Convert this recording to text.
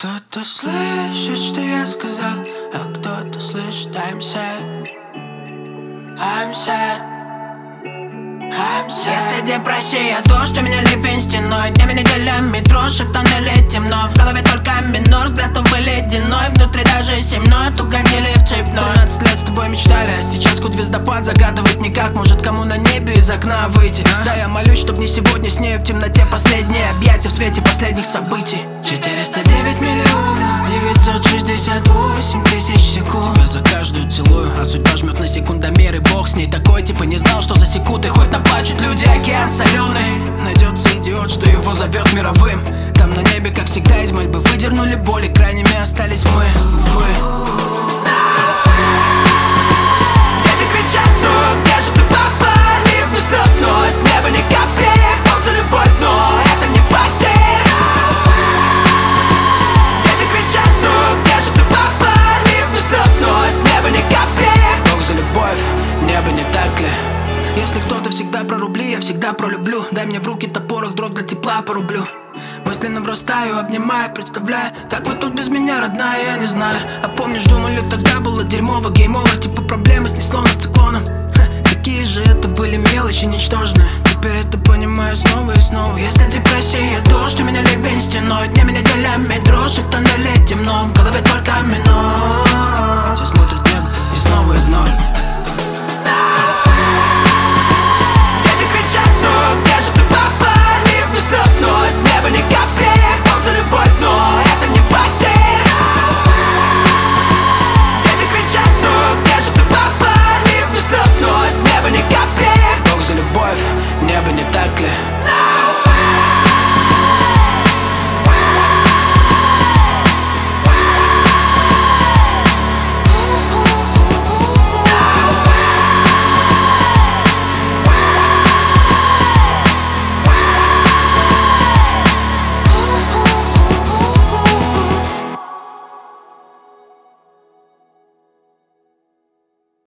Кто-то слышит, что я сказал, а кто-то слышит I'm sad, I'm sad, I'm sad. Если депрессия дождь, у меня ливень стеной, днями, неделями дрожь, в тоннеле темно. В голове только минор, взгляд увы ледяной. Внутри даже 7, но угодили в цепной. 13 лет с тобой мечтали, а сейчас хоть звездопад загадывать никак. Может кому на небе из окна выйти. Да, я молюсь, чтоб не сегодня с ней в темноте последние объятия в свете последних событий. 409 миллионов 968 тысяч секунд. Тебя за каждую целую, а судьба жмет на секундомер, и бог с ней такой. Типа не знал, что за секунды хоть наплачут люди, океан соленый. Найдется идиот, что его зовет мировым. Там на небе, как всегда, из мольбы выдернули боли, крайними остались мы, увы. Дети кричат, ну где же ты, папа? Ливни слез, но с неба ни капли. Бог за любовь, но это не факты. Дети кричат, ну где же ты, папа? Ливни слез, но с неба ни капли. Бог за любовь, небо не так ли? Если кто-то всегда про рубли, я всегда про люблю. Дай мне в руки топорок, дров для тепла порублю. Мысленно врастаю, обнимаю, представляю, как вы тут без меня, родная, я не знаю. А помнишь, думали, тогда было дерьмово, геймово, типа проблемы снесло нас циклоном. Такие же это были мелочи ничтожные. Теперь это понимаю снова и снова. Если депрессия дождь, у меня ливень